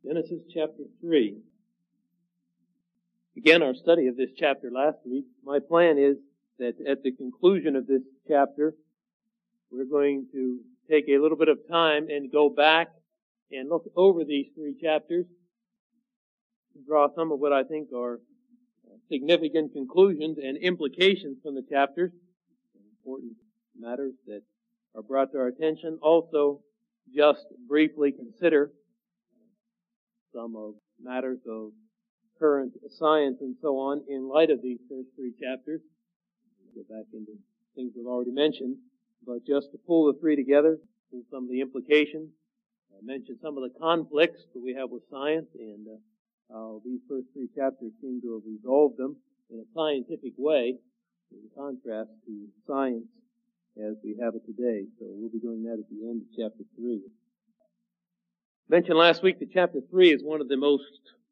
Genesis chapter 3. Began our study of this chapter last week. My plan is that at the conclusion of this chapter, we're going to take a little bit of time and go back and look over these three chapters, draw some of what I think are significant conclusions and implications from the chapters, important matters that are brought to our attention. Also, just briefly consider some of matters of current science and so on in light of these first three chapters. We'll go back into things we've already mentioned, but just to pull the three together, pull some of the implications, mention some of the conflicts that we have with science and how these first three chapters seem to have resolved them in a scientific way in contrast to science as we have it today. So we'll be doing that at the end of chapter 3. Mentioned last week that chapter 3 is one of the most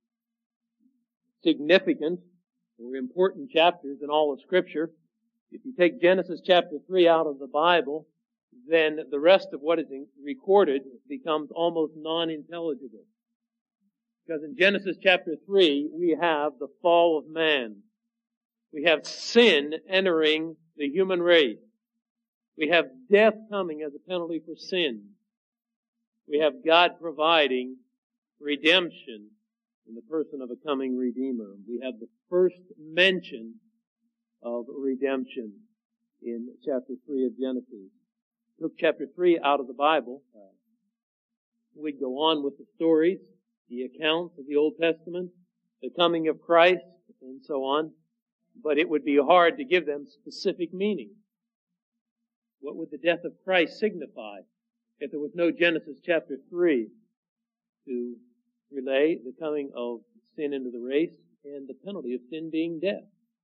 significant or important chapters in all of Scripture. If you take Genesis chapter 3 out of the Bible, then the rest of what is recorded becomes almost non-intelligible. Because in Genesis chapter 3, we have the fall of man. We have sin entering the human race. We have death coming as a penalty for sin. We have God providing redemption in the person of a coming Redeemer. We have the first mention of redemption in chapter 3 of Genesis. Took chapter 3 out of the Bible. We'd go on with the stories, the accounts of the Old Testament, the coming of Christ, and so on. But it would be hard to give them specific meaning. What would the death of Christ signify if there was no Genesis chapter 3 to relay the coming of sin into the race and the penalty of sin being death?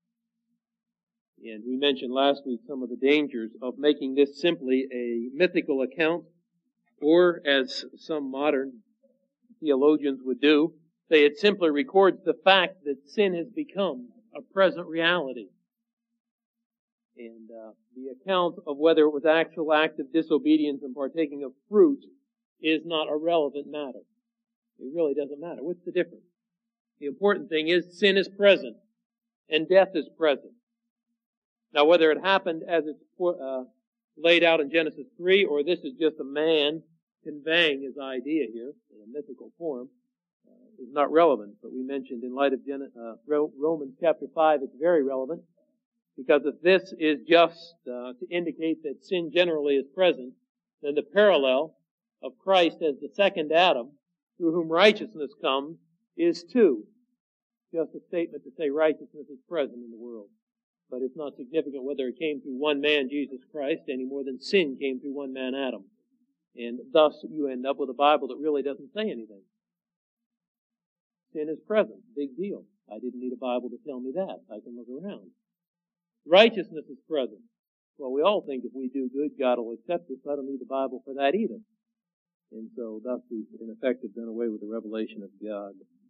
And we mentioned last week some of the dangers of making this simply a mythical account, or as some modern theologians would do, say it simply records the fact that sin has become a present reality. And the account of whether it was actual act of disobedience and partaking of fruit is not a relevant matter. It really doesn't matter. What's the difference? The important thing is sin is present and death is present. Now, whether it happened as it's laid out in Genesis 3, or this is just a man conveying his idea here in a mythical form, is not relevant. But we mentioned in light of Romans chapter 5, it's very relevant. Because if this is just to indicate that sin generally is present, then the parallel of Christ as the second Adam, through whom righteousness comes, is too just a statement to say righteousness is present in the world. But it's not significant whether it came through one man, Jesus Christ, any more than sin came through one man, Adam. And thus you end up with a Bible that really doesn't say anything. Sin is present. Big deal. I didn't need a Bible to tell me that. I can look around. Righteousness is present. Well, we all think if we do good, God will accept us. I don't need the Bible for that either. And so thus we, in effect, have done away with the revelation of God.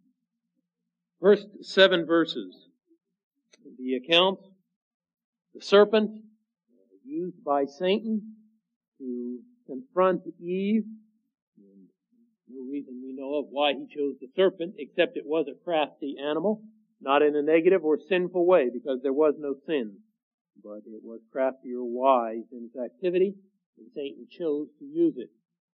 First 7 verses. The account, the serpent used by Satan to confront Eve. And no reason we know of why he chose the serpent, except it was a crafty animal, not in a negative or sinful way, because there was no sin. But it was crafty or wise in its activity, and Satan chose to use it.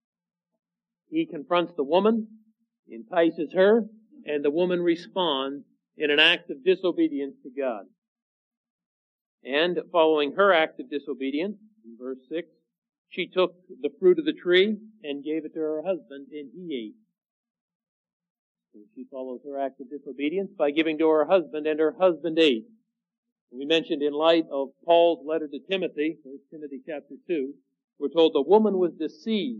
He confronts the woman, entices her, and the woman responds in an act of disobedience to God. And following her act of disobedience, in verse 6, she took the fruit of the tree and gave it to her husband, and he ate. So she follows her act of disobedience by giving to her husband, and her husband ate. We mentioned in light of Paul's letter to Timothy, 1 Timothy chapter 2, we're told the woman was deceived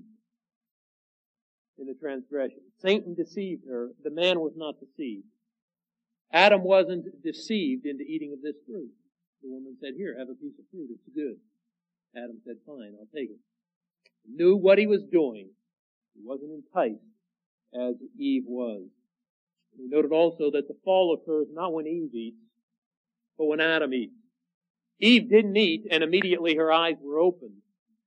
in the transgression. Satan deceived her. The man was not deceived. Adam wasn't deceived into eating of this fruit. The woman said, here, have a piece of fruit. It's good. Adam said, fine, I'll take it. He knew what he was doing. He wasn't enticed as Eve was. We noted also that the fall occurs not when Eve eats, but when Adam eats. Eve didn't eat, and immediately her eyes were opened.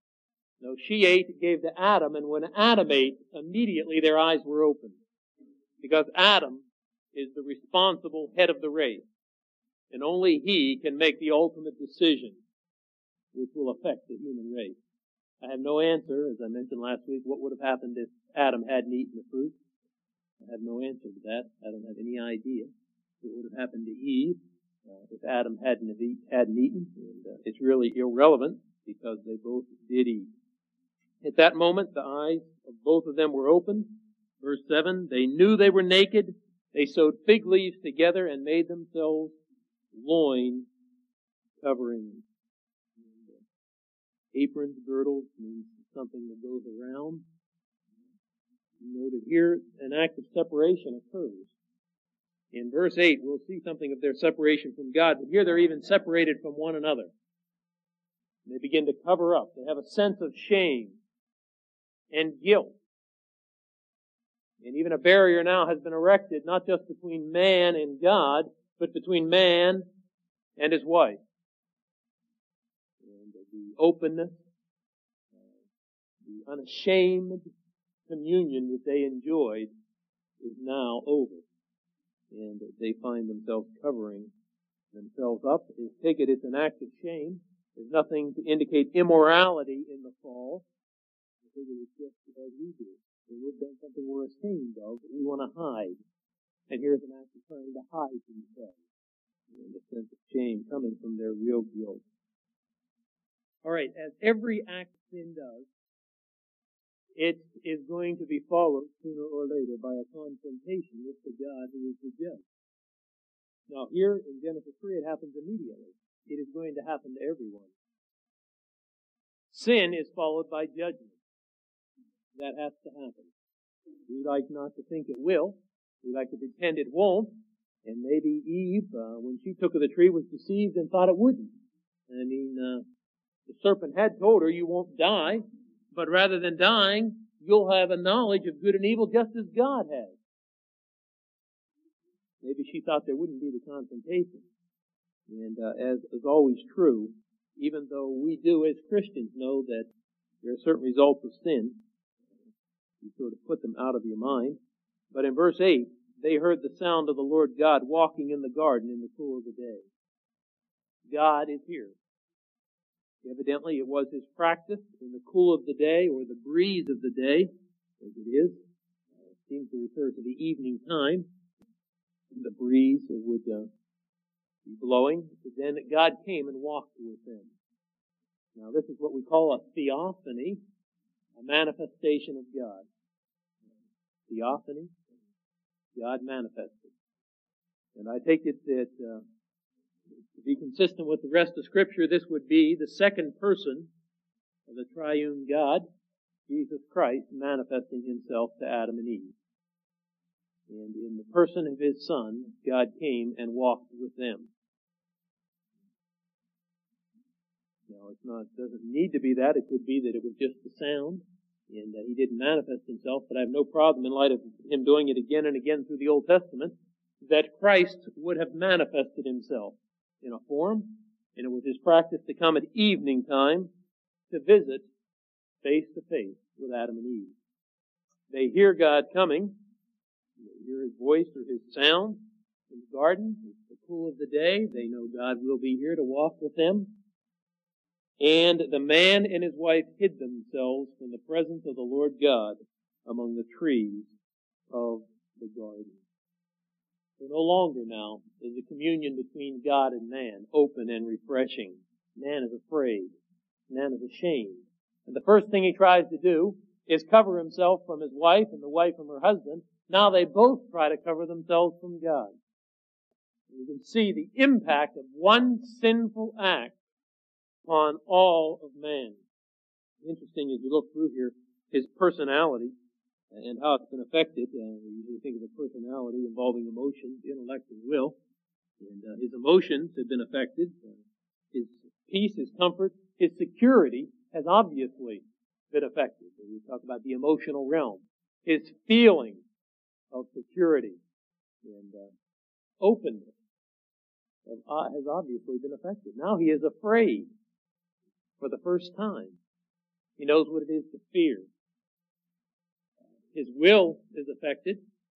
No, she ate, gave to Adam, and when Adam ate, immediately their eyes were opened. Because Adam is the responsible head of the race. And only he can make the ultimate decision which will affect the human race. I have no answer, as I mentioned last week, what would have happened if Adam hadn't eaten the fruit. I have no answer to that. I don't have any idea what would have happened to Eve if Adam hadn't eaten. And it's really irrelevant because they both did eat. At that moment, the eyes of both of them were opened. Verse 7, they knew they were naked. They sewed fig leaves together and made themselves loin coverings. Aprons, girdles, means something that goes around. Noted here, an act of separation occurs. In verse 8, we'll see something of their separation from God, but here they're even separated from one another. They begin to cover up. They have a sense of shame and guilt. And even a barrier now has been erected, not just between man and God, but between man and his wife. And the openness, the unashamed communion that they enjoyed is now over. And they find themselves covering themselves up. Take it, it's an act of shame. There's nothing to indicate immorality in the fall. I think it was just as we do. We've done something we're ashamed of, but we want to hide. And here's an act of trying to hide themselves. And a sense of shame coming from their real guilt. Alright, as every act of sin does, it is going to be followed sooner or later by a confrontation with the God who is the judge. Now here in Genesis 3 it happens immediately. It is going to happen to everyone. Sin is followed by judgment. That has to happen. We like not to think it will. We like to pretend it won't. And maybe Eve, when she took of the tree, was deceived and thought it wouldn't. I mean, the serpent had told her, you won't die, but rather than dying, you'll have a knowledge of good and evil just as God has. Maybe she thought there wouldn't be the confrontation. And as is always true, even though we do as Christians know that there are certain results of sin, you sort of put them out of your mind. But in verse 8, they heard the sound of the Lord God walking in the garden in the cool of the day. God is here. Evidently, it was his practice in the cool of the day, or the breeze of the day, as it is. It seems to refer to the evening time. The breeze would be blowing. But then God came and walked with them. Now, this is what we call a theophany, a manifestation of God. Theophany, God manifested. And I take it that to be consistent with the rest of Scripture, this would be the second person of the triune God, Jesus Christ, manifesting himself to Adam and Eve. And in the person of his Son, God came and walked with them. Now, it doesn't need to be that. It could be that it was just the sound, and that he didn't manifest himself, but I have no problem in light of him doing it again and again through the Old Testament, that Christ would have manifested himself in a form, and it was his practice to come at evening time to visit face to face with Adam and Eve. They hear God coming, they hear his voice or his sound in the garden. It's the cool of the day. They know God will be here to walk with them. And the man and his wife hid themselves from the presence of the Lord God among the trees of the garden. So no longer now is the communion between God and man open and refreshing. Man is afraid. Man is ashamed. And the first thing he tries to do is cover himself from his wife and the wife from her husband. Now they both try to cover themselves from God. And you can see the impact of one sinful act upon all of man. Interesting as you look through here, his personality and how it's been affected. We usually think of a personality involving emotions, intellect, and will. And his emotions have been affected. His peace, his comfort, his security has obviously been affected. We talk about the emotional realm. His feeling of security and openness has obviously been affected. Now he is afraid for the first time. He knows what it is to fear. His will is affected.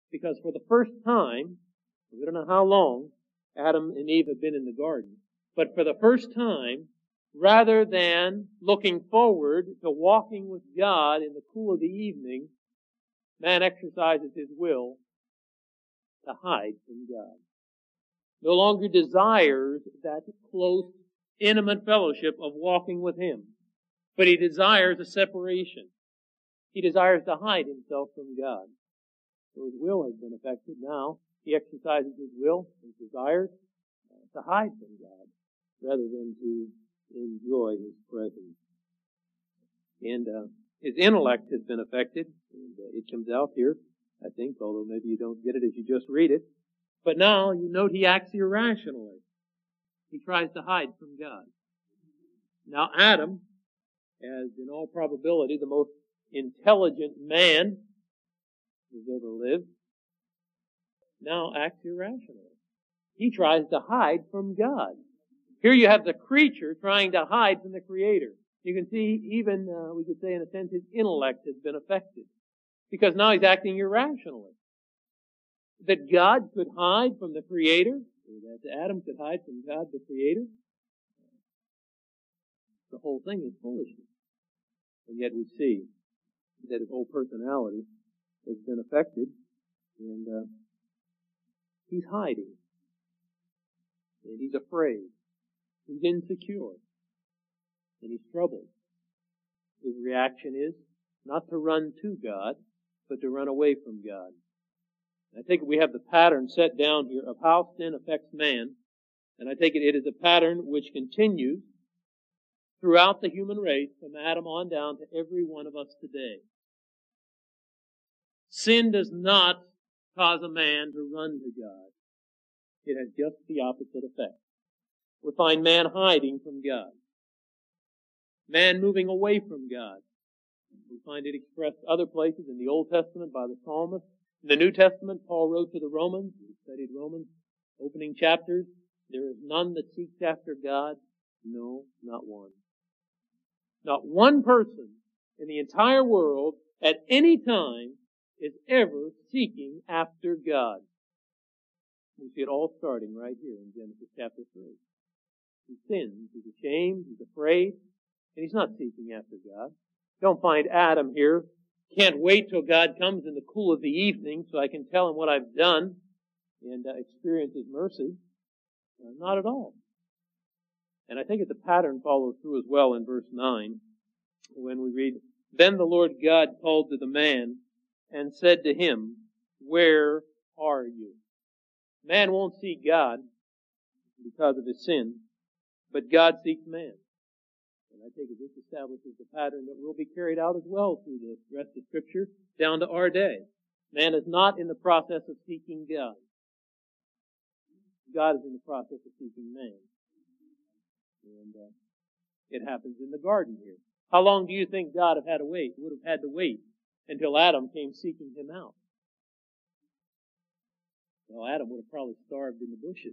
Because for the first time, we don't know how long Adam and Eve have been in the garden, but for the first time, rather than looking forward to walking with God in the cool of the evening, man exercises his will to hide from God. No longer desires that close, intimate fellowship of walking with Him, but he desires a separation. He desires to hide himself from God. So his will has been affected. Now he exercises his will, his desires, to hide from God rather than to enjoy His presence. And his intellect has been affected. And it comes out here, I think, although maybe you don't get it as you just read it. But now you note he acts irrationally. He tries to hide from God. Now Adam, as in all probability the most intelligent man who's ever lived, now acts irrationally. He tries to hide from God. Here you have the creature trying to hide from the Creator. You can see even, we could say in a sense, his intellect has been affected. Because now he's acting irrationally. That God could hide from the Creator, or that Adam could hide from God the Creator, the whole thing is foolishness. And yet we see that his whole personality has been affected, and he's hiding. And he's afraid. He's insecure. And he's troubled. His reaction is not to run to God, but to run away from God. I think we have the pattern set down here of how sin affects man, and I take it is a pattern which continues throughout the human race from Adam on down to every one of us today. Sin does not cause a man to run to God. It has just the opposite effect. We find man hiding from God. Man moving away from God. We find it expressed other places in the Old Testament by the psalmist. In the New Testament, Paul wrote to the Romans. We studied Romans, opening chapters. There is none that seeks after God. No, not one. Not one person in the entire world at any time is ever seeking after God. We see it all starting right here in Genesis chapter 3. He sins, he's ashamed, he's afraid, and he's not seeking after God. Don't find Adam here. Can't wait till God comes in the cool of the evening so I can tell him what I've done and experience His mercy. Not at all. And I think the pattern follows through as well in verse 9 when we read, "Then the Lord God called to the man and said to him, 'Where are you?'" Man won't seek God because of his sin, but God seeks man. And I take it this establishes the pattern that will be carried out as well through the rest of Scripture down to our day. Man is not in the process of seeking God. God is in the process of seeking man. And it happens in the garden here. How long do you think God would have had to wait until Adam came seeking Him out? Well, Adam would have probably starved in the bushes.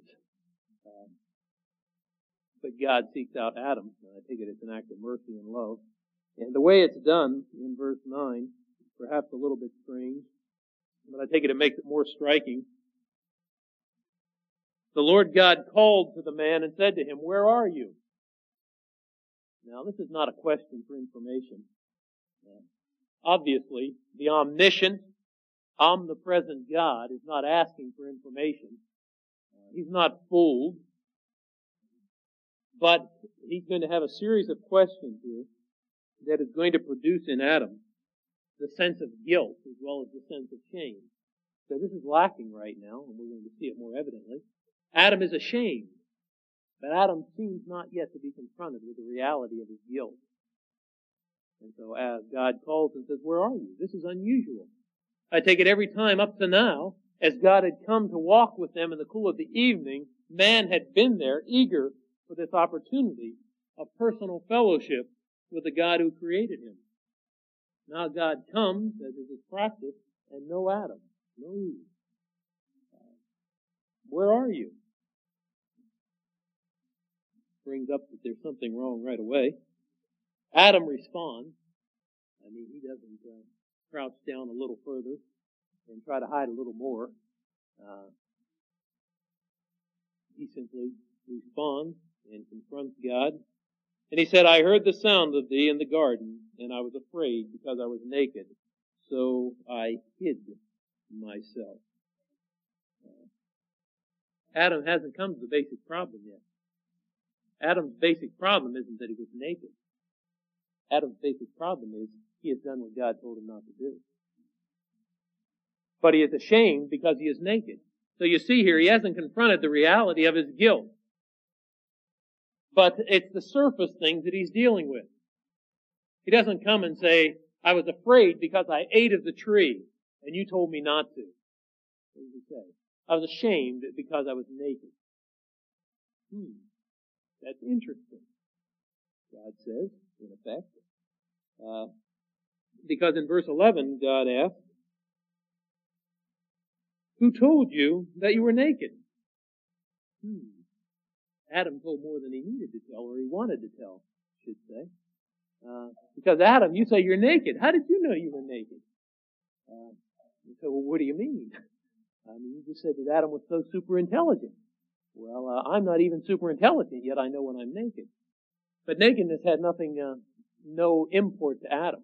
But God seeks out Adam. I take it it's an act of mercy and love. And the way it's done in verse 9 is perhaps a little bit strange, but I take it makes it more striking. The Lord God called to the man and said to him, "Where are you?" Now, this is not a question for information. Obviously, the omniscient, omnipresent God is not asking for information. He's not fooled. But He's going to have a series of questions here that is going to produce in Adam the sense of guilt as well as the sense of shame. So this is lacking right now, and we're going to see it more evidently. Adam is ashamed, but Adam seems not yet to be confronted with the reality of his guilt. And so as God calls and says, "Where are you?" This is unusual. I take it every time up to now, as God had come to walk with them in the cool of the evening, man had been there eager for this opportunity of personal fellowship with the God who created him. Now God comes, as is His practice, and no Adam, no Eve. Where are you? Brings up that there's something wrong right away. Adam responds. He doesn't crouch down a little further and try to hide a little more. He simply responds and confronts God. And he said, I heard the sound of thee in the garden, and I was afraid because I was naked, so I hid myself. Adam hasn't come to the basic problem yet. Adam's basic problem isn't that he was naked. Adam's basic problem is he has done what God told him not to do. But he is ashamed because he is naked. So you see here, he hasn't confronted the reality of his guilt. But it's the surface things that he's dealing with. He doesn't come and say, I was afraid because I ate of the tree, and you told me not to. What does he say? I was ashamed because I was naked. That's interesting. God says, in effect. Because in verse 11, God asks, who told you that you were naked? Adam told more than he needed to tell, or he wanted to tell, I should say. Because Adam, you say you're naked. How did you know you were naked? You say, well, what do you mean? You just said that Adam was so super intelligent. Well, I'm not even super intelligent, yet I know when I'm naked. But nakedness had no import to Adam.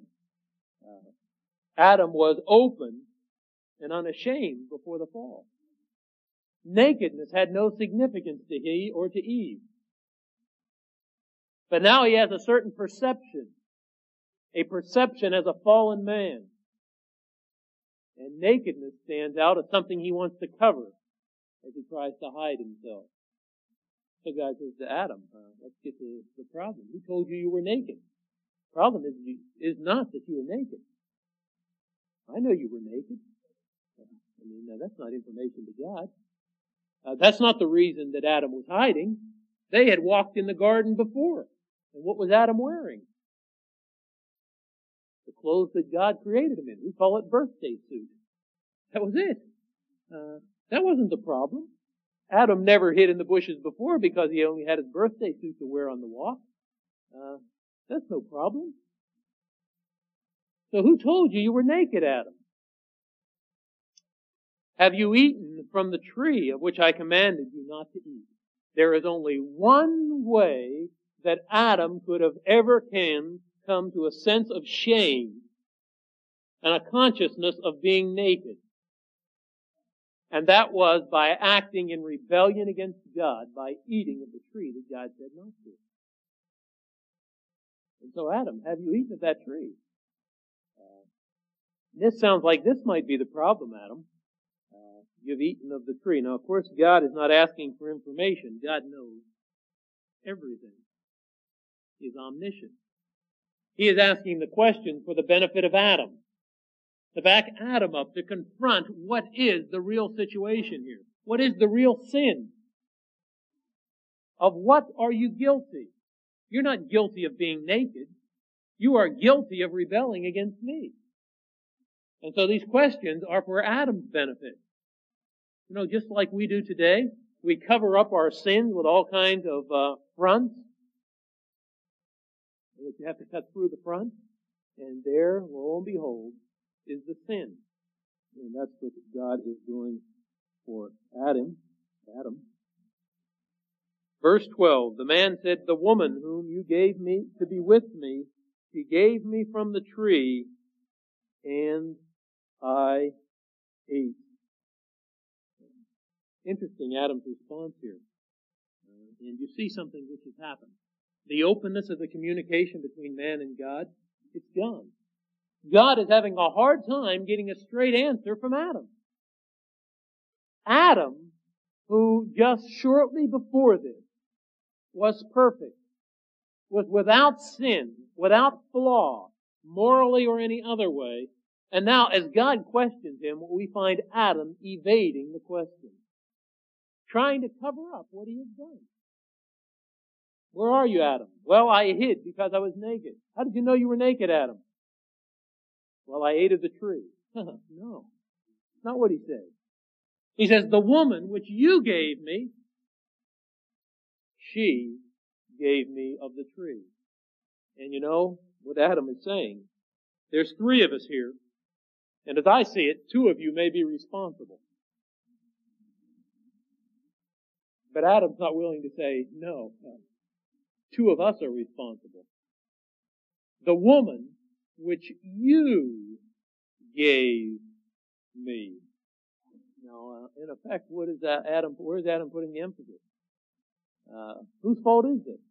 Adam was open and unashamed before the fall. Nakedness had no significance to he or to Eve. But now he has a certain perception. A perception as a fallen man. And nakedness stands out as something he wants to cover as he tries to hide himself. So God says to Adam, let's get to the problem. Who told you you were naked? The problem is not that you were naked. I know you were naked. That's not information to God. That's not the reason that Adam was hiding. They had walked in the garden before. And what was Adam wearing? The clothes that God created him in. We call it birthday suit. That was it. That wasn't the problem. Adam never hid in the bushes before because he only had his birthday suit to wear on the walk. That's no problem. So who told you were naked, Adam? Have you eaten from the tree of which I commanded you not to eat? There is only one way that Adam could have ever come to a sense of shame and a consciousness of being naked. And that was by acting in rebellion against God, by eating of the tree that God said not to. And so, Adam, have you eaten of that tree? This sounds like this might be the problem, Adam. You've eaten of the tree. Now, of course, God is not asking for information. God knows everything. He is omniscient. He is asking the question for the benefit of Adam. To back Adam up, to confront what is the real situation here. What is the real sin? Of what are you guilty? You're not guilty of being naked. You are guilty of rebelling against me. And so these questions are for Adam's benefit. Just like we do today, we cover up our sins with all kinds of fronts. And you have to cut through the front, and there, lo and behold, is the sin. And that's what God is doing for Adam. Verse 12, the man said, the woman whom you gave me to be with me, she gave me from the tree, and I ate. Interesting Adam's response here. And you see something which has happened. The openness of the communication between man and God, it's gone. God is having a hard time getting a straight answer from Adam. Adam, who just shortly before this was perfect, was without sin, without flaw, morally or any other way, and now as God questions him, we find Adam evading the question, trying to cover up what he has done. Where are you, Adam? Well, I hid because I was naked. How did you know you were naked, Adam? Well, I ate of the tree. No, not what he says. He says, the woman which you gave me, she gave me of the tree. And you know what Adam is saying? There's three of us here. And as I see it, two of you may be responsible. But Adam's not willing to say, no, two of us are responsible. The woman which you gave me. Now, in effect, where's Adam putting the emphasis? Whose fault is it?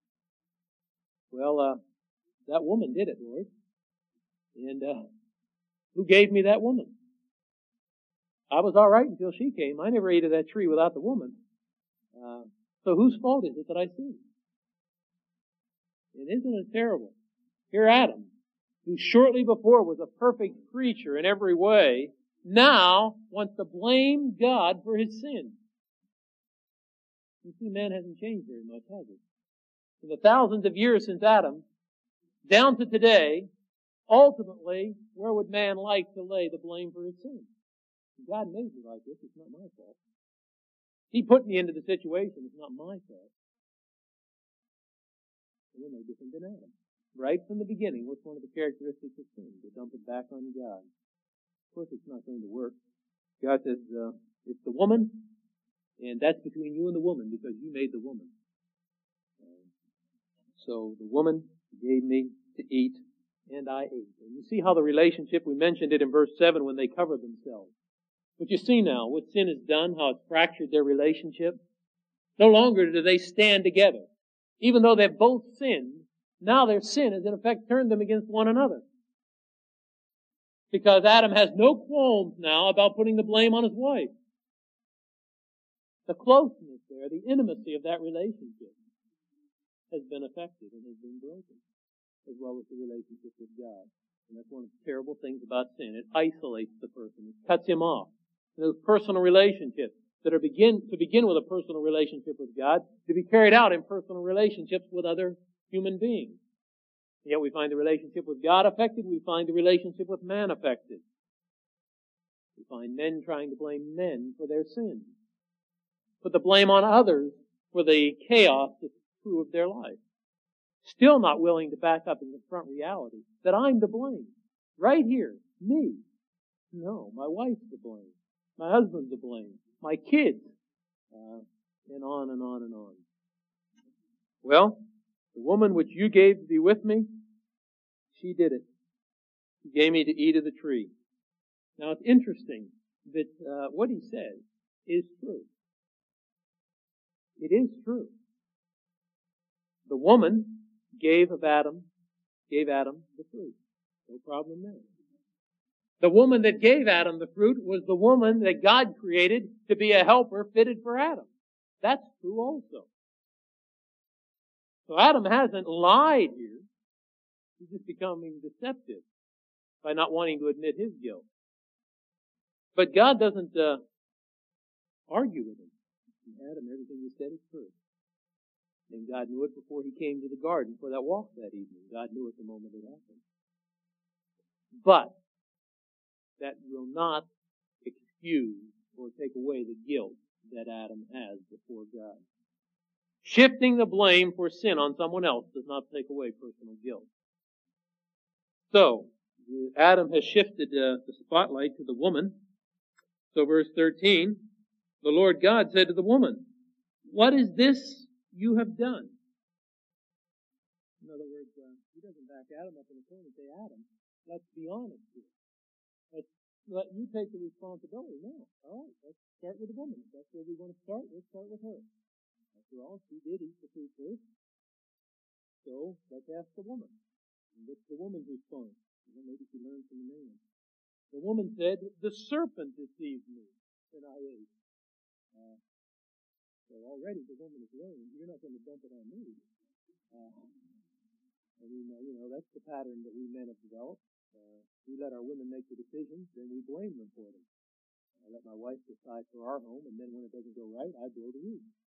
Well, that woman did it, Lord. And who gave me that woman? I was all right until she came. I never ate of that tree without the woman. So whose fault is it that I sinned? And isn't it terrible? Here Adam, who shortly before was a perfect creature in every way, now wants to blame God for his sin. You see, man hasn't changed very much, has it? In the thousands of years since Adam, down to today, ultimately, where would man like to lay the blame for his sin? God made me like this. It's not my fault. He put me into the situation. It's not my fault. We're no different than Adam. Right from the beginning, what's one of the characteristics of sin? To dump it back on God. Of course, it's not going to work. God says, it's the woman, and that's between you and the woman because you made the woman. So the woman gave me to eat, and I ate. And you see how the relationship, we mentioned it in verse 7 when they covered themselves. But you see now, what sin has done, how it's fractured their relationship. No longer do they stand together. Even though they've both sinned, now their sin has in effect turned them against one another. Because Adam has no qualms now about putting the blame on his wife. The closeness there, the intimacy of that relationship has been affected and has been broken, as well as the relationship with God. And that's one of the terrible things about sin. It isolates the person. It cuts him off. And those personal relationships that are begin with a personal relationship with God, to be carried out in personal relationships with other human beings. And yet we find the relationship with God affected. We find the relationship with man affected. We find men trying to blame men for their sins. Put the blame on others for the chaos that's true of their life. Still not willing to back up and confront reality that I'm to blame. Right here. Me. No, my wife's to blame. My husband's to blame. My kids. And on and on and on. Well, the woman which you gave to be with me, she did it. She gave me to eat of the tree. Now it's interesting that what he says is true. It is true. The woman gave Adam the fruit. No problem there. The woman that gave Adam the fruit was the woman that God created to be a helper fitted for Adam. That's true also. So Adam hasn't lied here. He's just becoming deceptive by not wanting to admit his guilt. But God doesn't argue with him. Adam, everything you said is true. And God knew it before he came to the garden for that walk that evening. God knew it the moment it happened. But that will not excuse or take away the guilt that Adam has before God. Shifting the blame for sin on someone else does not take away personal guilt. So, Adam has shifted the spotlight to the woman. So verse 13, the Lord God said to the woman, "What is this you have done?" In other words, he doesn't back Adam up in the corner and say, "Adam, let's be honest here. Let you take the responsibility." No. All right, let's start with the woman. If that's where we want to start, let's start with her. After all, she did eat the fruit first. So, let's ask the woman. And what's the woman's response? Well, maybe she learned from the man. The woman said, "The serpent deceived me, and I ate." So already the woman is learning, you're not going to dump it on me. That's the pattern that we men have developed. We let our women make the decisions, then we blame them for them. I let my wife decide for our home, and then when it doesn't go right, I go to you.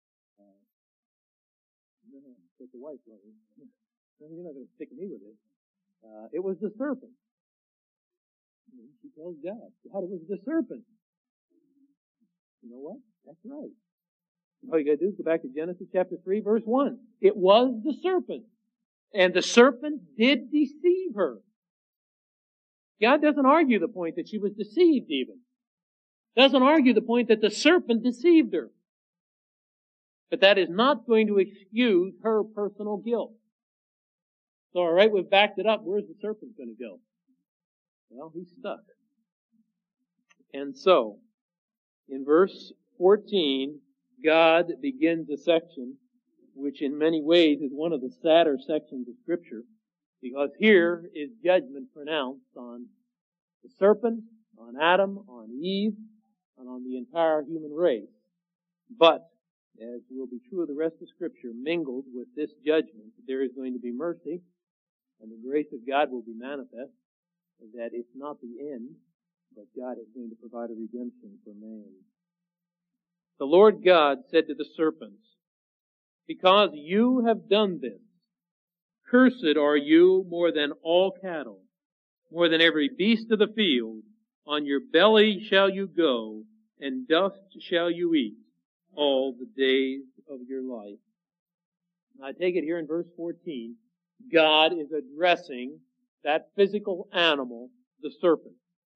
But the wife learns. You're not going to stick me with it. It was the serpent. And she tells God, "God, it was the serpent." You know what? That's right. All you got to do is go back to Genesis chapter 3, verse 1. It was the serpent. And the serpent did deceive her. God doesn't argue the point that she was deceived even. Doesn't argue the point that the serpent deceived her. But that is not going to excuse her personal guilt. So alright, we've backed it up. Where's the serpent going to go? Well, he's stuck. And so, in verse 14, God begins a section which in many ways is one of the sadder sections of Scripture, because here is judgment pronounced on the serpent, on Adam, on Eve, and on the entire human race. But, as will be true of the rest of Scripture, mingled with this judgment, there is going to be mercy, and the grace of God will be manifest, that it's not the end, but God is going to provide a redemption for man. The Lord God said to the serpents, "Because you have done this, cursed are you more than all cattle, more than every beast of the field. On your belly shall you go, and dust shall you eat all the days of your life." And I take it here in verse 14, God is addressing that physical animal, the serpent.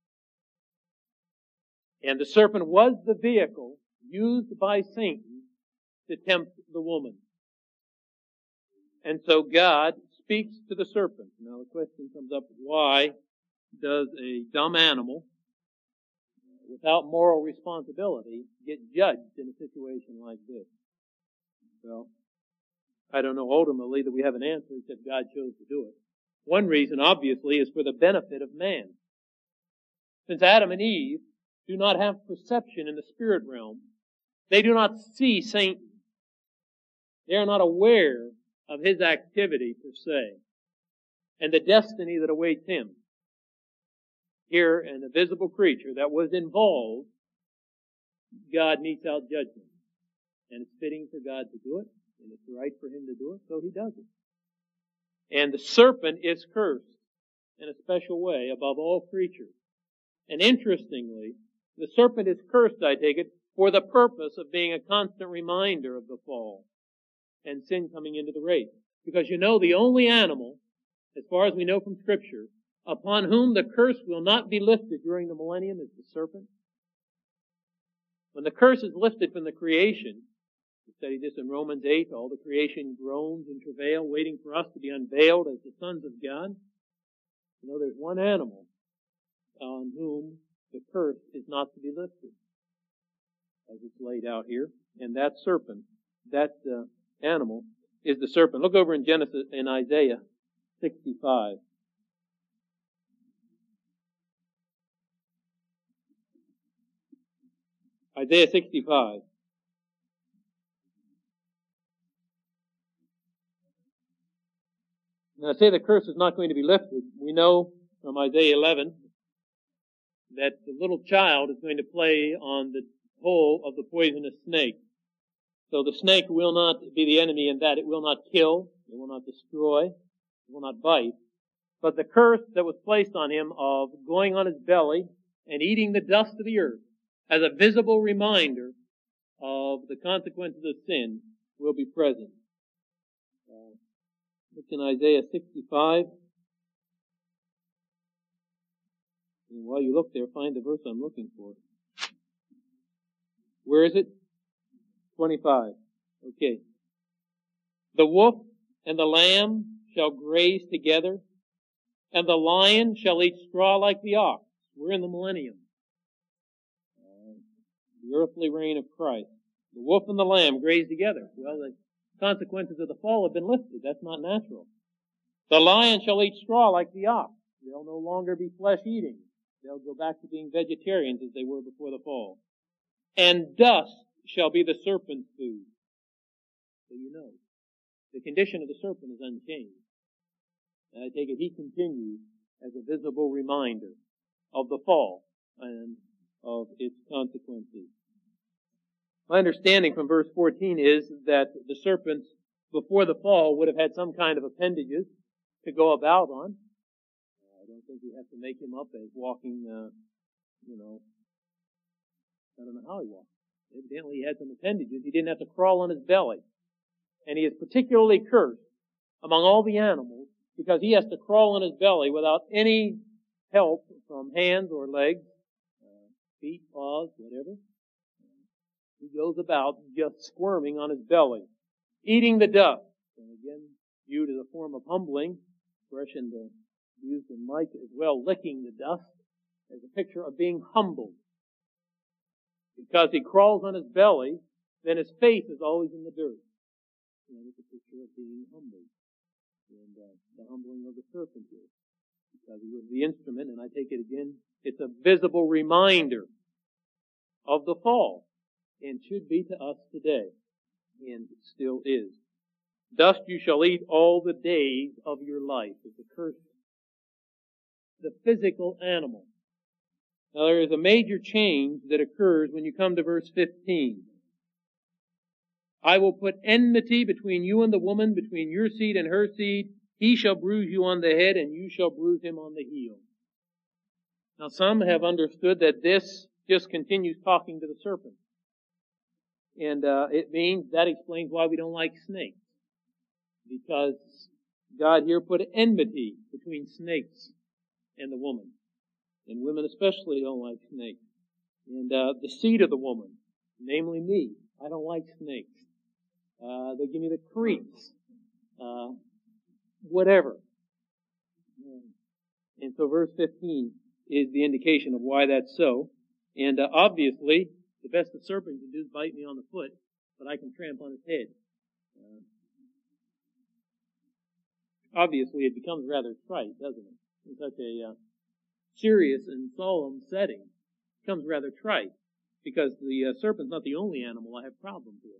And the serpent was the vehicle used by Satan to tempt the woman. And so God speaks to the serpent. Now the question comes up, why does a dumb animal, without moral responsibility, get judged in a situation like this? Well, I don't know ultimately that we have an answer except God chose to do it. One reason, obviously, is for the benefit of man. Since Adam and Eve do not have perception in the spirit realm, they do not see Satan. They are not aware of his activity per se, and the destiny that awaits him. Here, an invisible creature that was involved, God metes out judgment. And it's fitting for God to do it, and it's right for him to do it, so he does it. And the serpent is cursed in a special way above all creatures. And interestingly, the serpent is cursed, I take it, for the purpose of being a constant reminder of the fall and sin coming into the race. Because you know, the only animal, as far as we know from Scripture, upon whom the curse will not be lifted during the millennium is the serpent. When the curse is lifted from the creation, we studied this in Romans 8, all the creation groans in travail, waiting for us to be unveiled as the sons of God. You know, there's one animal on whom the curse is not to be lifted, as it's laid out here. And that serpent, that animal, is the serpent. Look over in Isaiah 65. Isaiah 65. Now, I say the curse is not going to be lifted. We know from Isaiah 11 that the little child is going to play on the hole of the poisonous snake. So the snake will not be the enemy in that it will not kill, it will not destroy, it will not bite. But the curse that was placed on him of going on his belly and eating the dust of the earth as a visible reminder of the consequences of sin will be present. Look in Isaiah 65. And while you look there, find the verse I'm looking for. Where is it? 25. Okay. The wolf and the lamb shall graze together, and the lion shall eat straw like the ox. We're in the millennium. The earthly reign of Christ. The wolf and the lamb graze together. Well, the consequences of the fall have been lifted. That's not natural. The lion shall eat straw like the ox. They'll no longer be flesh eating. They'll go back to being vegetarians as they were before the fall. And dust shall be the serpent's food. So you know, the condition of the serpent is unchanged. And I take it he continues as a visible reminder of the fall and of its consequences. My understanding from verse 14 is that the serpents before the fall would have had some kind of appendages to go about on. I don't think we have to make him up as walking, I don't know how he walked. Evidently he had some appendages. He didn't have to crawl on his belly. And he is particularly cursed among all the animals because he has to crawl on his belly without any help from hands or legs, feet, paws, whatever. He goes about just squirming on his belly, eating the dust. And again, viewed as a form of humbling, expression used in Micah as well, licking the dust as a picture of being humbled. Because he crawls on his belly, then his face is always in the dirt. And it's a picture of being humbled. And the humbling of the serpent here. Because he was the instrument, and I take it again, it's a visible reminder of the fall. And should be to us today. And it still is. Dust you shall eat all the days of your life. It's a curse. The physical animal. Now there is a major change that occurs when you come to verse 15. I will put enmity between you and the woman, between your seed and her seed. He shall bruise you on the head, and you shall bruise him on the heel. Now some have understood that this just continues talking to the serpent. And it means, that explains why we don't like snakes. Because God here put enmity between snakes and the woman. And women especially don't like snakes. And the seed of the woman, namely me, I don't like snakes. They give me the creeps. Whatever. And so verse 15 is the indication of why that's so. And obviously, the best the serpent can do is bite me on the foot, but I can tramp on his head. Obviously, it becomes rather trite, doesn't it? In such a serious and solemn setting, it becomes rather trite, because the serpent's not the only animal I have problems with.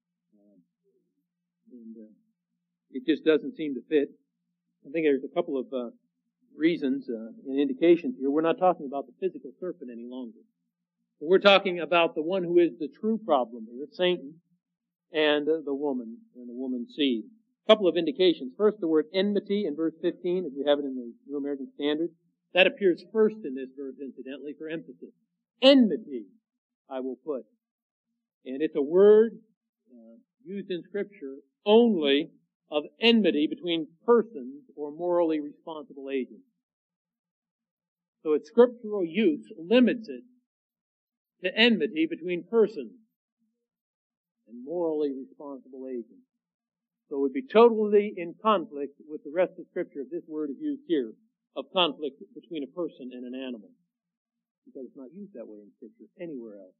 And it just doesn't seem to fit. I think there's a couple of reasons and indications here. We're not talking about the physical serpent any longer. We're talking about the one who is the true problem here, Satan, and the woman's seed. A couple of indications. First, the word enmity in verse 15, as we have it in the New American Standard. That appears first in this verse, incidentally, for emphasis. Enmity, I will put. And it's a word used in Scripture only of enmity between persons or morally responsible agents. So its scriptural use limits it to enmity between persons and morally responsible agents. So it would be totally in conflict with the rest of Scripture if this word is used here, of conflict between a person and an animal. Because it's not used that way in Scripture anywhere else.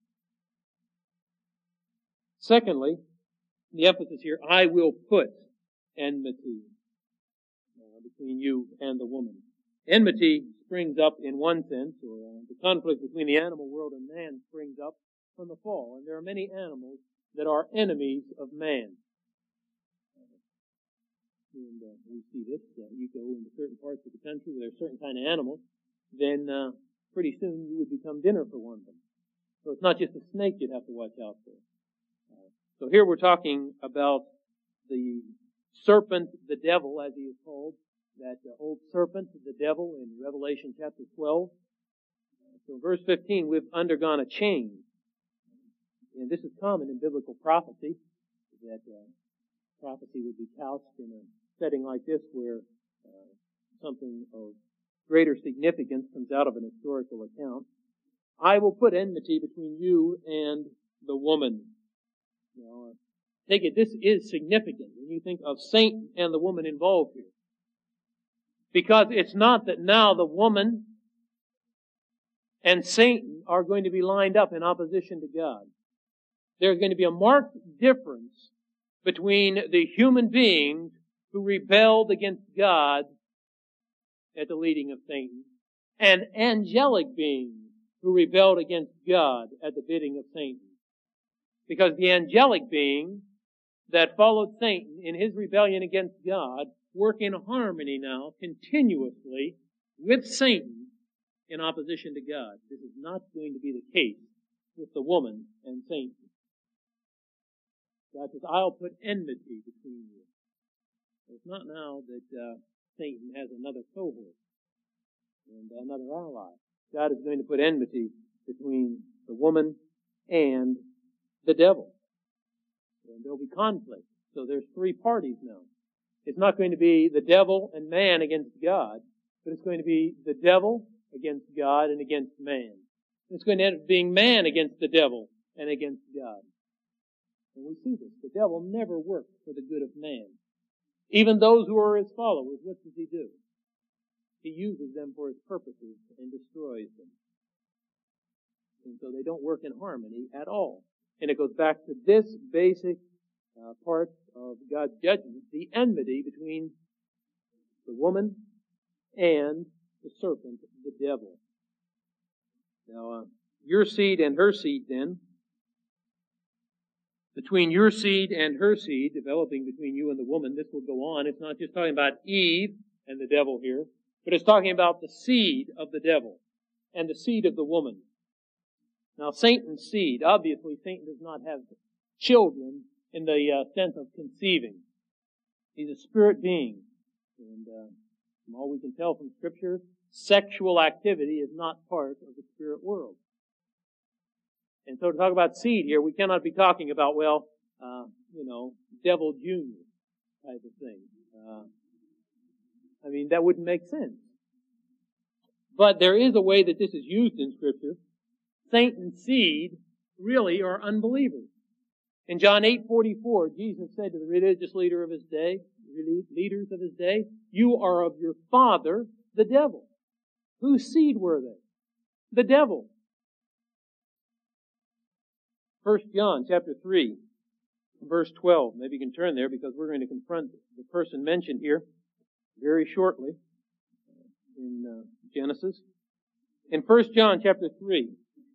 Secondly, the emphasis here, I will put enmity between you and the woman. Enmity springs up in one sense, or the conflict between the animal world and man springs up from the fall. And there are many animals that are enemies of man. And we see this. You go into certain parts of the country where there's certain kind of animals, then pretty soon you would become dinner for one of them. So it's not just a snake you'd have to watch out for. So here we're talking about the serpent, the devil, as he is called, that old serpent, the devil, in Revelation chapter 12. So in verse 15, we've undergone a change. And this is common in biblical prophecy, that prophecy would be couched in a setting like this where something of greater significance comes out of an historical account. I will put enmity between you and the woman. Now, take it, this is significant when you think of Satan and the woman involved here. Because it's not that now the woman and Satan are going to be lined up in opposition to God. There's going to be a marked difference between the human beings who rebelled against God at the leading of Satan and angelic beings who rebelled against God at the bidding of Satan. Because the angelic beings that followed Satan in his rebellion against God work in harmony now, continuously, with Satan in opposition to God. This is not going to be the case with the woman and Satan. God says, I'll put enmity between you. It's not now that Satan has another cohort and another ally. God is going to put enmity between the woman and the devil. And there'll be conflict. So there's three parties now. It's not going to be the devil and man against God, but it's going to be the devil against God and against man. It's going to end up being man against the devil and against God. And we see this. The devil never works for the good of man. Even those who are his followers, what does he do? He uses them for his purposes and destroys them. And so they don't work in harmony at all. And it goes back to this basic part of God's judgment, the enmity between the woman and the serpent, the devil. Now, your seed and her seed then, between your seed and her seed, developing between you and the woman, this will go on. It's not just talking about Eve and the devil here, but it's talking about the seed of the devil and the seed of the woman. Now, Satan's seed, obviously Satan does not have children in the sense of conceiving. He's a spirit being. And from all we can tell from Scripture, sexual activity is not part of the spirit world. And so to talk about seed here, we cannot be talking about, devil junior type of thing. That wouldn't make sense. But there is a way that this is used in Scripture. Satan's seed really are unbelievers. In John 8:44, Jesus said to the religious leaders of his day, "You are of your father, the devil." Whose seed were they? The devil. 1 John chapter 3, verse 12. Maybe you can turn there because we're going to confront the person mentioned here very shortly in Genesis. In 1 John chapter 3,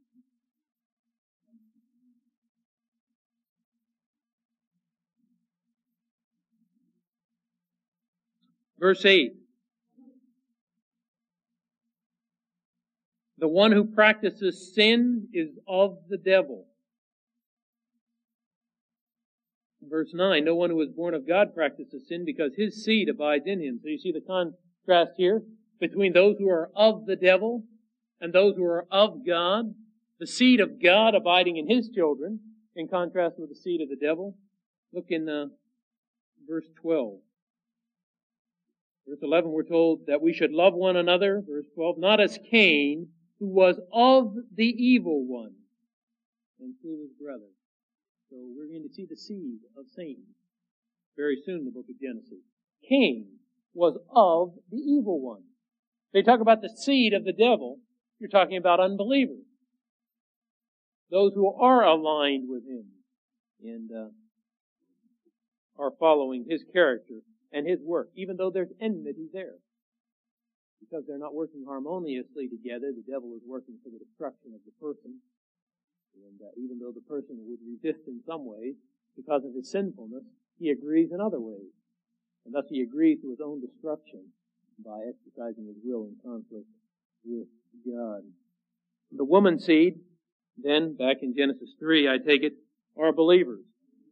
verse 8. The one who practices sin is of the devil. Verse 9, no one who is born of God practices sin because his seed abides in him. So you see the contrast here between those who are of the devil and those who are of God. The seed of God abiding in his children in contrast with the seed of the devil. Look in verse 12. Verse 11 we're told that we should love one another. Verse 12, not as Cain, who was of the evil one and slew his brother. So we're going to see the seed of Satan very soon in the book of Genesis. Cain was of the evil one. They talk about the seed of the devil. You're talking about unbelievers. Those who are aligned with him and are following his character and his work, even though there's enmity there. Because they're not working harmoniously together, the devil is working for the destruction of the person. And even though the person would resist in some ways because of his sinfulness, he agrees in other ways. And thus he agrees to his own destruction by exercising his will in conflict with God. The woman's seed, then, back in Genesis 3, I take it, are believers.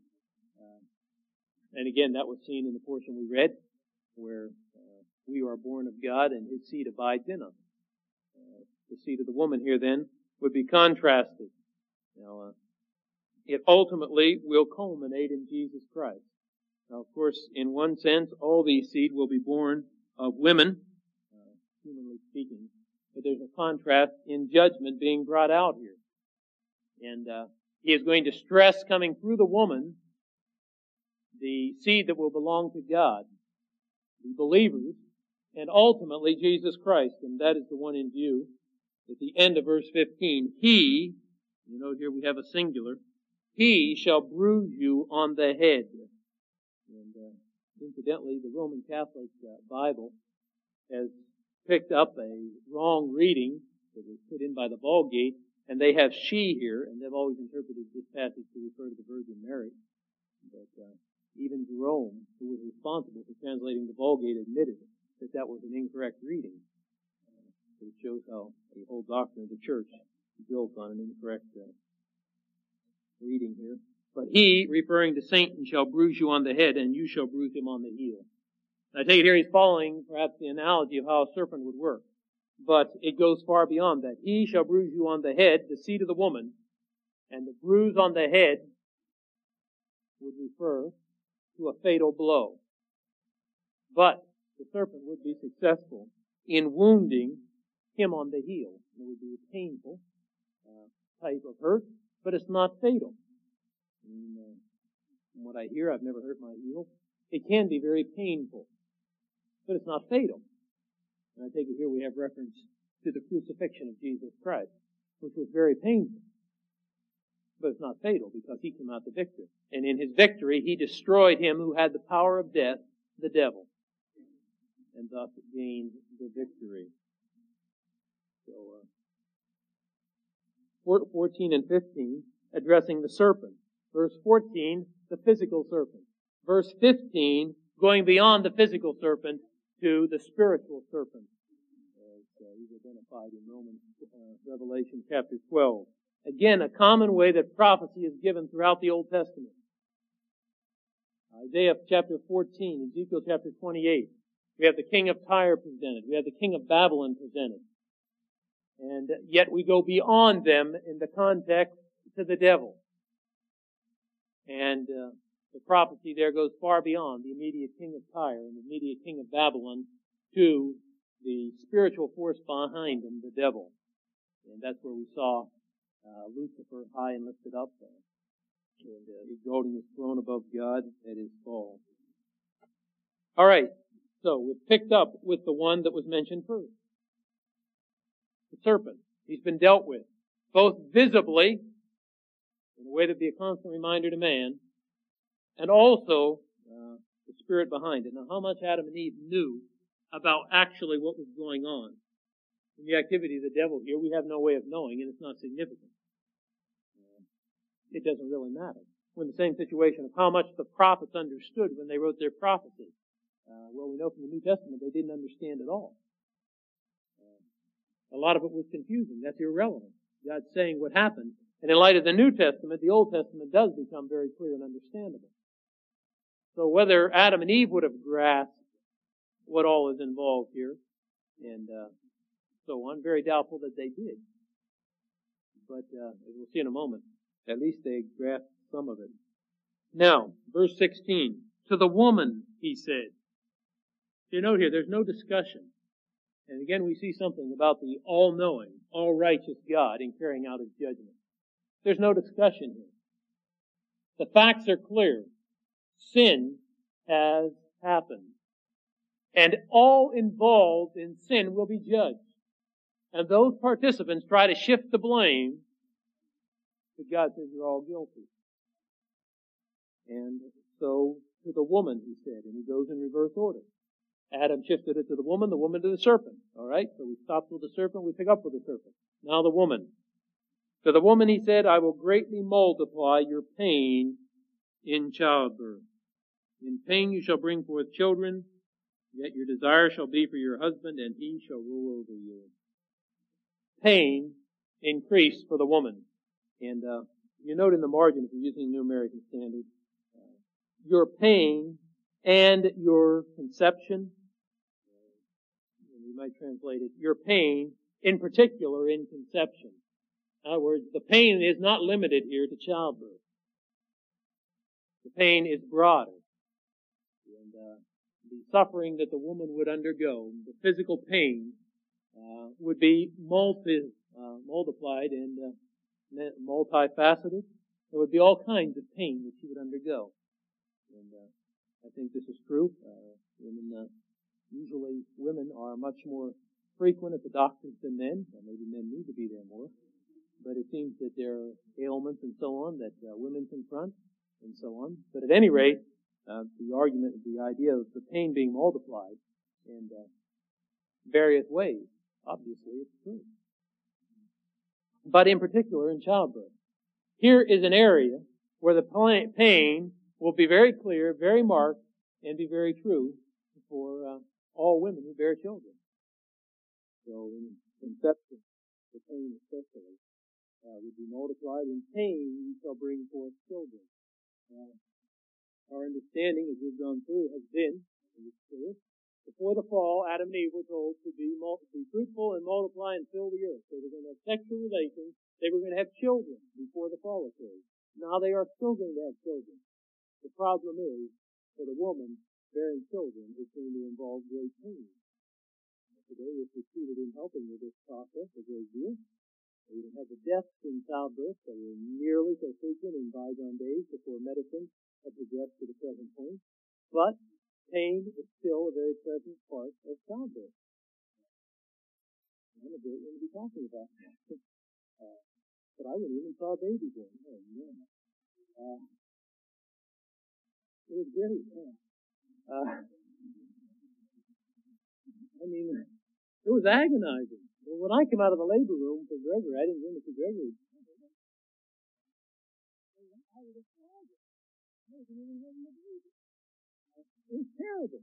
And again, that was seen in the portion we read, where we are born of God and his seed abides in us. The seed of the woman here, then, would be contrasted. Now, it ultimately will culminate in Jesus Christ. Now, of course, in one sense, all these seed will be born of women, humanly speaking, but there's a contrast in judgment being brought out here. And he is going to stress coming through the woman the seed that will belong to God, the believers, and ultimately Jesus Christ, and that is the one in view. At the end of verse 15, he, you know, here we have a singular, he shall bruise you on the head. And incidentally, the Roman Catholic Bible has picked up a wrong reading that was put in by the Vulgate, and they have she here, and they've always interpreted this passage to refer to the Virgin Mary. But even Jerome, who was responsible for translating the Vulgate, admitted that that was an incorrect reading. It shows how the whole doctrine of the church is built on an incorrect reading here. But he, referring to Satan, shall bruise you on the head, and you shall bruise him on the heel. I take it here he's following perhaps the analogy of how a serpent would work. But it goes far beyond that. He shall bruise you on the head, the seed of the woman, and the bruise on the head would refer to a fatal blow. But the serpent would be successful in wounding him on the heel. It would be a painful type of hurt, but it's not fatal. And, from what I hear, I've never hurt my heel. It can be very painful, but it's not fatal. And I take it here we have reference to the crucifixion of Jesus Christ, which was very painful. But it's not fatal because he came out the victor. And in his victory, he destroyed him who had the power of death, the devil, and thus gained the victory. So, 14 and 15, addressing the serpent. Verse 14, the physical serpent. Verse 15, going beyond the physical serpent to the spiritual serpent, as he's identified in Revelation chapter 12. Again, a common way that prophecy is given throughout the Old Testament. Isaiah chapter 14, Ezekiel chapter 28. We have the king of Tyre presented. We have the king of Babylon presented. And yet we go beyond them in the context to the devil. And the prophecy there goes far beyond the immediate king of Tyre and the immediate king of Babylon to the spiritual force behind him, the devil. And that's where we saw Lucifer high and lifted up there, and exalting his throne above God at his fall. All right, so we've picked up with the one that was mentioned first, the serpent. He's been dealt with, both visibly, in a way to be a constant reminder to man, and also the spirit behind it. Now, how much Adam and Eve knew about actually what was going on in the activity of the devil here, we have no way of knowing, and it's not significant. It doesn't really matter. We're in the same situation of how much the prophets understood when they wrote their prophecy. Well, we know from the New Testament they didn't understand at all. A lot of it was confusing. That's irrelevant. God's saying what happened. And in light of the New Testament, the Old Testament does become very clear and understandable. So whether Adam and Eve would have grasped what all is involved here, and so on, very doubtful that they did. But as we'll see in a moment, at least they grasped some of it. Now, verse 16. To the woman, he said. You note here, there's no discussion. And again, we see something about the all-knowing, all-righteous God in carrying out his judgment. There's no discussion here. The facts are clear. Sin has happened. And all involved in sin will be judged. And those participants try to shift the blame, but God says you're all guilty. And so, to the woman, he said, and he goes in reverse order. Adam shifted it to the woman to the serpent. Alright, so we stopped with the serpent, we pick up with the serpent. Now the woman. To the woman he said, I will greatly multiply your pain in childbirth. In pain you shall bring forth children, yet your desire shall be for your husband, and he shall rule over you. Pain increased for the woman. And you note in the margin, if you're using the New American Standard, your pain and your conception, we might translate it, your pain in particular in conception. In other words, the pain is not limited here to childbirth. The pain is broader. And the suffering that the woman would undergo, the physical pain, would be multiplied and multifaceted. There would be all kinds of pain that she would undergo. And I think this is true. Usually women are much more frequent at the doctors than men. Or maybe men need to be there more. But it seems that there are ailments and so on that women confront and so on. But at any rate, the argument, the idea of the pain being multiplied in various ways, obviously it's true. But in particular in childbirth. Here is an area where the pain will be very clear, very marked, and be very true for all women who bear children. So in conception, the pain especially would be multiplied. In pain, you shall bring forth children. Our understanding, as we've gone through, has been, and it's clear, before the fall, Adam and Eve were told to be fruitful and multiply and fill the earth. They were going to have sexual relations. They were going to have children before the fall occurred. Now they are still going to have children. The problem is, for the woman, bearing children is going to involve great pain. today if succeeded in helping with this process a great deal. We don't have the deaths in childbirth that were nearly so frequent in bygone days before medicine had progressed to the present point. But pain is still a very present part of childbirth. I'm a great one to be talking about. But I wouldn't even saw a baby born. Oh, man. It was great. It was agonizing. When I came out of the labor room for Gregory, I didn't really see Gregory. It was terrible.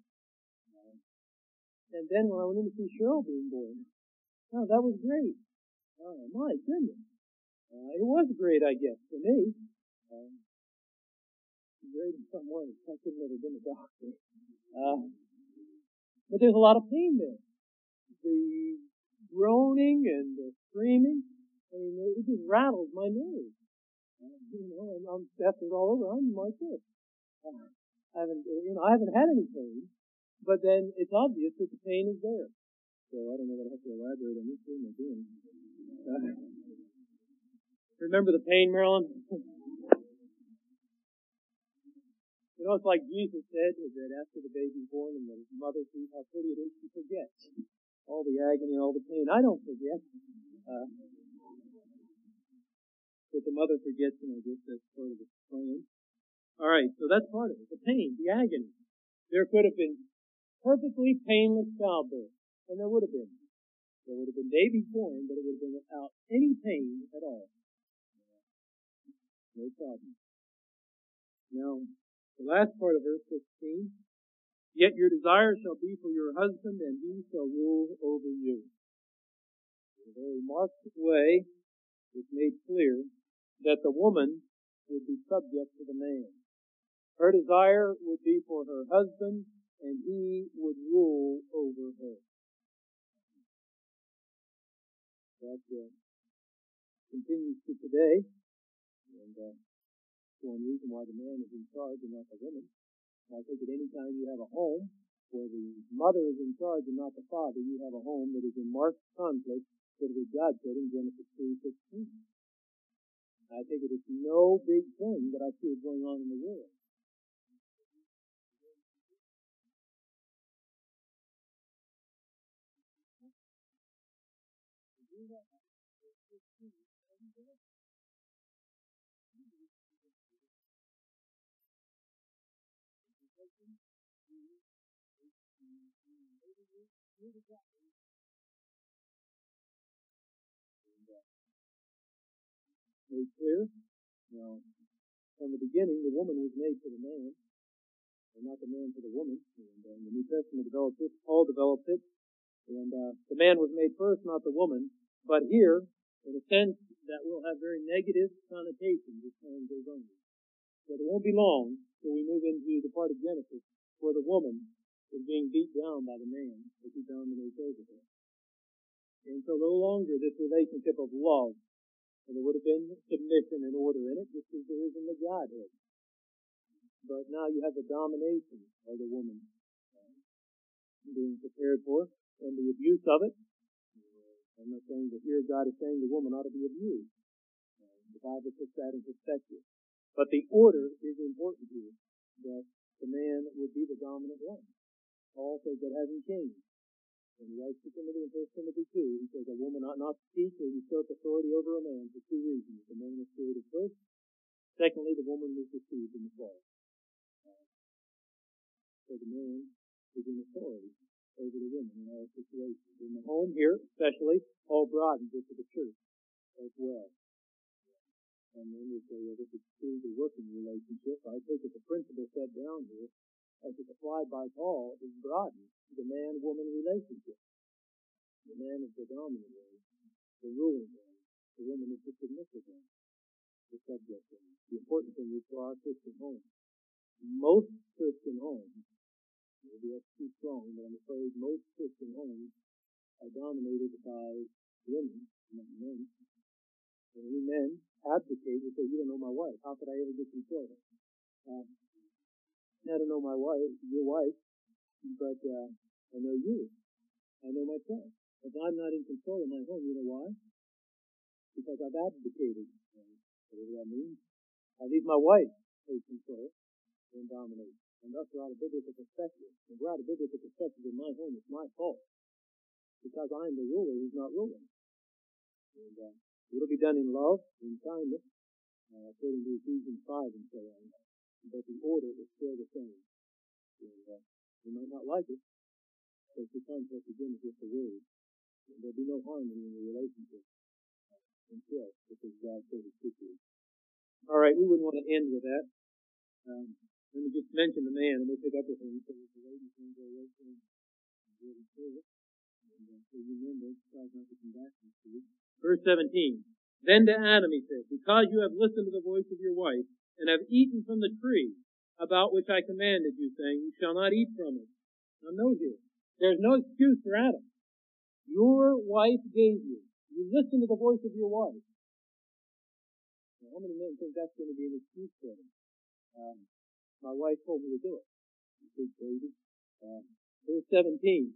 And then when I went in to see Cheryl being born, that was great. Oh, my goodness. It was great, I guess, for me. Great in some ways. I couldn't have been a doctor. But there's a lot of pain there. The groaning and the screaming, it just rattles my nerves. And after it's all over, I'm like this. I haven't had any pain, but then it's obvious that the pain is there. So I don't know what I have to elaborate on this thing again. Remember the pain, Marilyn? It's like Jesus said, that after the baby's born and the mother sees how pretty it is, she forgets all the agony and all the pain. I don't forget. But the mother forgets, and I guess that's part of the plan. All right, so that's part of it. The pain, the agony. There could have been perfectly painless childbirth, and there would have been. There would have been babies born, but it would have been without any pain at all. No problem. Now, the last part of verse 16, yet your desire shall be for your husband, and he shall rule over you. In a very marked way, it's made clear that the woman would be subject to the man. Her desire would be for her husband, and he would rule over her. That continues to today, and one reason why the man is in charge and not the woman. I think at any time you have a home where the mother is in charge and not the father, you have a home that is in marked conflict with what God said in Genesis 3:16. I think it is no big thing that I see it going on in the world. Made clear? Now, from the beginning, the woman was made for the man, and not the man for the woman. And the New Testament developed it, Paul developed it, and the man was made first, not the woman. But here, in a sense, that will have very negative connotations as time goes on. But it won't be long till we move into the part of Genesis where the woman is being beat down by the man as he dominates over her. And so no longer this relationship of love, and there would have been submission and order in it, just as there is in the Godhead. But now you have the domination of the woman being prepared for, and the abuse of it. I'm not saying that here God is saying the woman ought to be abused. The Bible puts that in perspective. But the order is important here, that the man would be the dominant one. Paul says that hasn't changed. When he writes to Timothy in 1 Timothy 2, he says a woman ought not to speak or usurp authority over a man for two reasons. The man was created first. Secondly, the woman was deceived in the fall. So the man is in authority over the woman in all situations. In the home here, especially, Paul broadens it to the church as well. And then we say, well, this is true the working relationship. I take it the principle set down here, as it's applied by Paul, is broadened to the man-woman relationship. The man is the dominant one, the ruling one. The woman is the submissive one, the subject one. The important thing is for our Christian homes. Most Christian homes, maybe that's too strong, but I'm afraid most Christian homes are dominated by women, not men. And we men advocate and say, you don't know my wife. How could I ever get control? I don't know my wife, your wife, but I know you. I know myself. If I'm not in control of my home, you know why? Because I've abdicated. Whatever that means. I leave my wife to take control and dominate. And thus we're out of biblical perspective. If we're out of biblical perspective in my home, it's my fault. Because I'm the ruler who's not ruling. And it'll be done in love, in kindness, according to Ephesians 5 and so on. But the order is still the same. And you might not like it, but the conflict begins with the word. And there'll be no harmony in the relationship until, because God said it's secret. All right, we wouldn't want to end with that. Let me just mention the man, and we'll pick up with him. So the ladies can go away from the service. And so you remember, try not to come back next week. Verse 17. Then to Adam he said, because you have listened to the voice of your wife, and have eaten from the tree about which I commanded you, saying, you shall not eat from it. Now note here, there's no excuse for Adam. Your wife gave you. You listened to the voice of your wife. Now, how many men think that's going to be an excuse for them? My wife told me to do it. Big baby. Verse 17.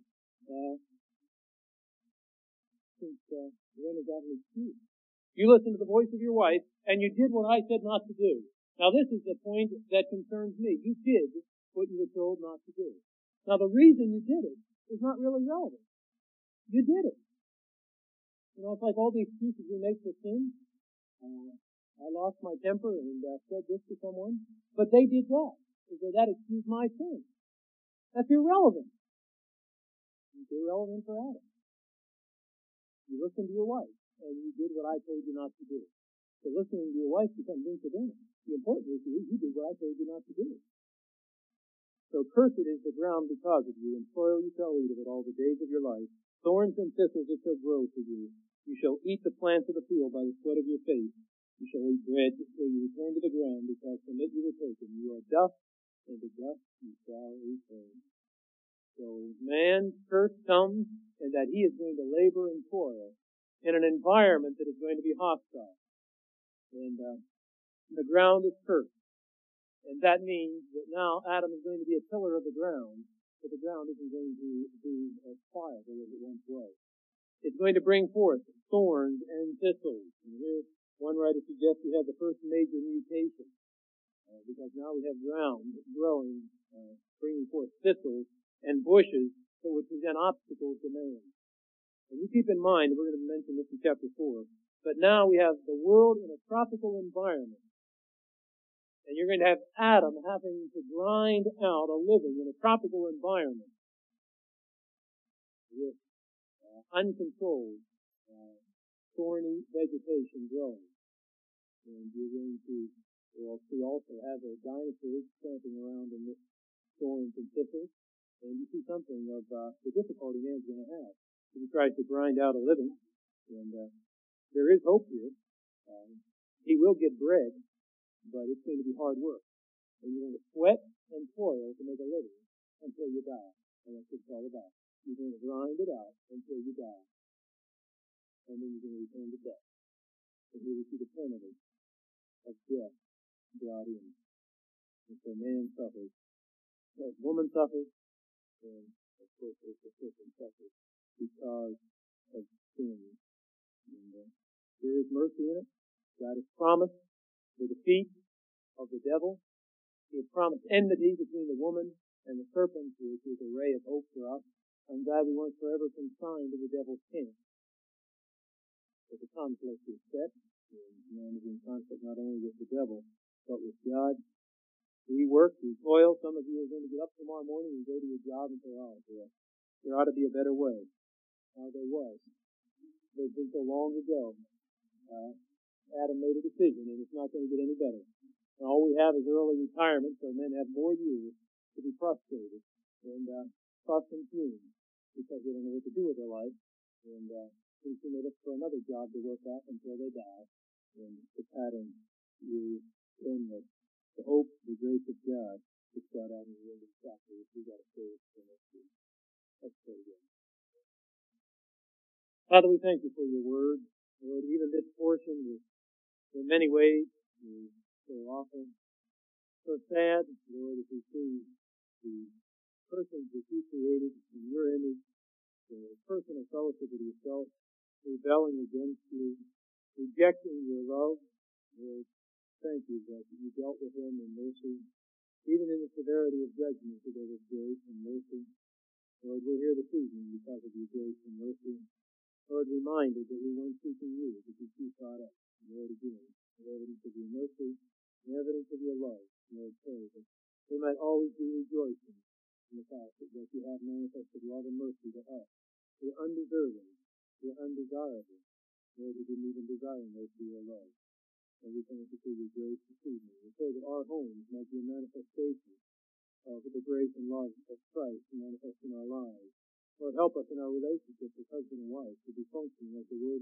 When is that an excuse? You listened to the voice of your wife, and you did what I said not to do. Now this is the point that concerns me. You did what you were told not to do. Now the reason you did it is not really relevant. You did it. You know, it's like all the excuses we make for sin. I lost my temper and said this to someone, but they did that. So that excused my sin. That's irrelevant. It's irrelevant for Adam. You listened to your wife, and you did what I told you not to do. So listening to your wife becomes incidental. The important issue is you did what I told you not to do. So cursed is the ground because of you, and soil you shall eat of it all the days of your life. Thorns and thistles it shall grow for you. You shall eat the plants of the field by the sweat of your face. You shall eat bread till you return to the ground, because from it you were taken. You are dust, and to dust you shall return. So man's curse comes in that he is going to labor and toil in an environment that is going to be hostile. And the ground is cursed. And that means that now Adam is going to be a pillar of the ground, but the ground isn't going to be as pliable as it once was. It's going to bring forth thorns and thistles. And here, one writer suggests we have the first major mutation, because now we have ground growing, bringing forth thistles and bushes that would present obstacles to man. And you keep in mind, we're going to mention this in chapter 4, but now we have the world in a tropical environment. And you're going to have Adam having to grind out a living in a tropical environment with uncontrolled, thorny vegetation growing. And you're going to also have a dinosaur stamping around in this thorns and thistles. And you see something of the difficulty man's going to have. He tries to grind out a living, and there is hope here. He will get bread, but it's going to be hard work. And you're going to sweat and toil to make a living until you die. And that's what it's all about. You're going to grind it out until you die. And then you're going to return to death. And here we see the penalty of death brought in. And so man suffers. The woman suffers. And of course, the person suffers because of sin. And there is mercy in it. God has promised the defeat of the devil. He has promised enmity between the woman and the serpent, which is a ray of hope for us. I'm glad we weren't forever consigned to the devil's camp. But the conflict is set, and man is in conflict not only with the devil, but with God. We work, we toil. Some of you are going to get up tomorrow morning and go to your job and say, oh, there ought to be a better way. There was. There's been so long ago. Adam made a decision, and it's not going to get any better. And all we have is early retirement, so men have more years to be frustrated and self-consumed because they don't know what to do with their life. And pretty soon they look for another job to work at until they die. And the pattern is in the hope, the grace of God is brought out in the end of the chapter, which we've got to say for next week. Let's pray again. Father, we thank you for your word. Lord, even this portion is, in many ways, is so often so sad. Lord, as we see the persons that you created in your image, personal fellowship with yourself, rebelling against you, rejecting your love. Lord, thank you that you dealt with him in mercy. Even in the severity of judgment, that there was grace and mercy. Lord, we're here this evening because of your grace and mercy. Lord, reminded that we weren't seeking you, but you sought us. Lord, again, evidence of your mercy and evidence of your love. Lord, pray that we might always be rejoicing in the fact that you have manifested love and mercy to us. We're undeserving. We're undesirable. Lord, we didn't even desire mercy or love. And we thank you for your grace this evening. We pray that our homes might be a manifestation of the grace and love of Christ manifest in our lives. Lord, help us in our relationships as husband and wife to be functioning as the Word